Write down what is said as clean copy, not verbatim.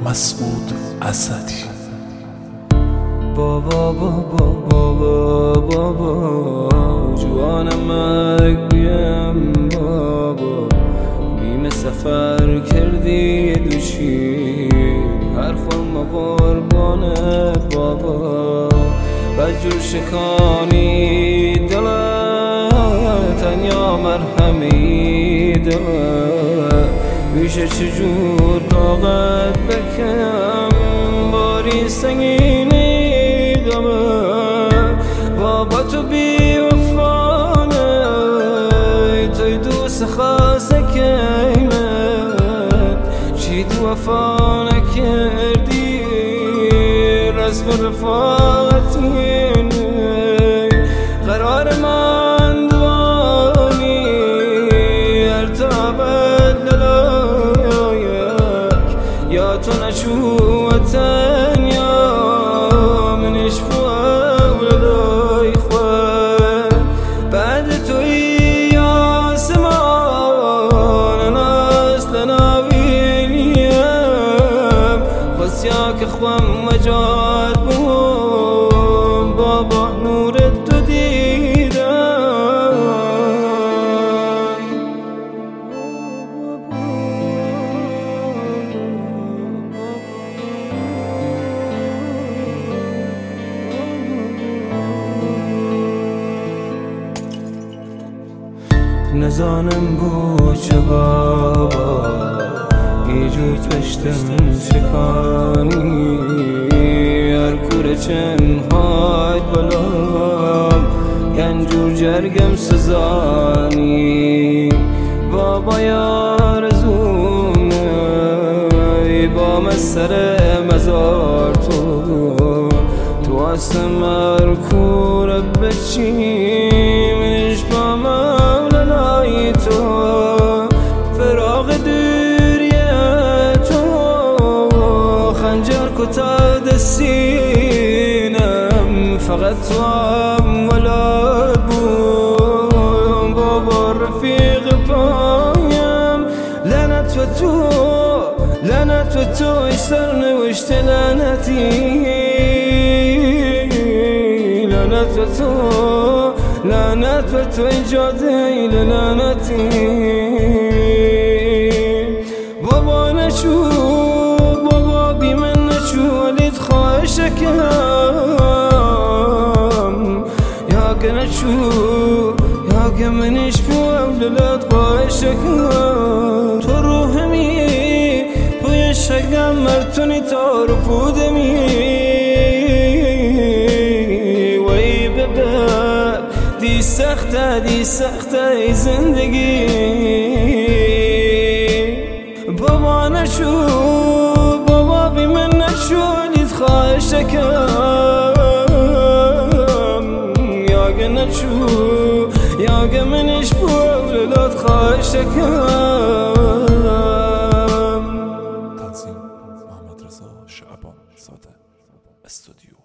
مسعود اسدی. بابا بابا بابا بابا جوانم بیم بابا، بیم سفر کردی دوشی هر خورم قربانت بابا، بجور شکانی دلت تنیا مرهمی دلت، میشه چجور طاقت بکم باری سنگینی غمه، بابا تو بی وفانه توی دوست خاصه کیمه، چی تو وفا نکردی رسم رفاقتینه، قرار من دوانی ارتابت للایک، یا تو نشوتن یا منش فوق للای خواه، بعد توی آسمان ناس لناوینیم، خسیا که خوام مجاد بوم بابا نورت تو دیدم. نزانم بو چه بابا ایجوت بشتم شکانی، هر کوره چنهاد بلام ینجور جرگم سزانی، بابا یارزونه با مسر مزار تو هستم هر کوره بچیمش با مولنای تو، فراغ دوریه تو خنجر کتا دستینم، فقط تو هم ولاد بوم بابا رفیق پایم، لعنت و تو ای سرنوشت لعنتی، لعنت و تو ایجاده لعنتی، بابا نشو بابا بی من نشو ولیت خواهشکم، یا که نشو یا که منش بو اولاد خواهشکم، تو روحمی توی شگم مرتونی تا رو پودمی، وی ببر دی سخته ای زندگی، بابا نشو بابا بی من نشو لیت خواهشکم، یا که نشو یا که منش بو اولاد خواهشکم. تنظیم محمد رضا شعبان زاده، استودیو